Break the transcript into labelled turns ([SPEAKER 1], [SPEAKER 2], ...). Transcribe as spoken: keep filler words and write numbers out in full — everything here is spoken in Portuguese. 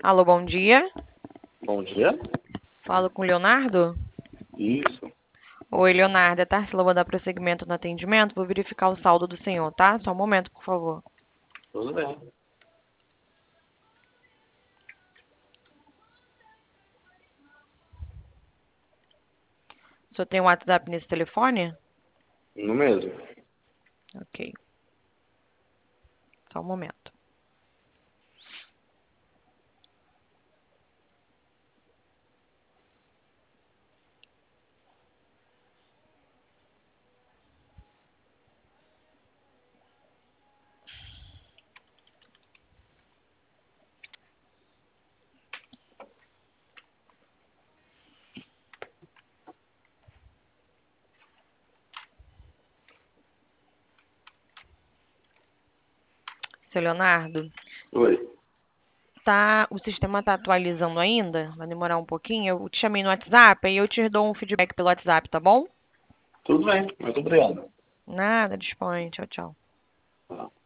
[SPEAKER 1] Alô, bom dia.
[SPEAKER 2] Bom dia.
[SPEAKER 1] Falo com o Leonardo?
[SPEAKER 2] Isso.
[SPEAKER 1] Oi, Leonardo. É Tarsila, vou dar prosseguimento no atendimento. Vou verificar o saldo do senhor, tá? Só um momento, por favor.
[SPEAKER 2] Tudo bem.
[SPEAKER 1] O senhor tem um WhatsApp nesse telefone?
[SPEAKER 2] No mesmo.
[SPEAKER 1] Ok. Só um momento. Seu Leonardo,
[SPEAKER 2] Oi.
[SPEAKER 1] tá, o sistema tá atualizando ainda? Vai demorar um pouquinho. Eu te chamei no WhatsApp e eu te dou um feedback pelo WhatsApp, tá bom?
[SPEAKER 2] Tudo bem. Muito obrigado.
[SPEAKER 1] Nada, disponha. Tchau, tchau.
[SPEAKER 2] Tá.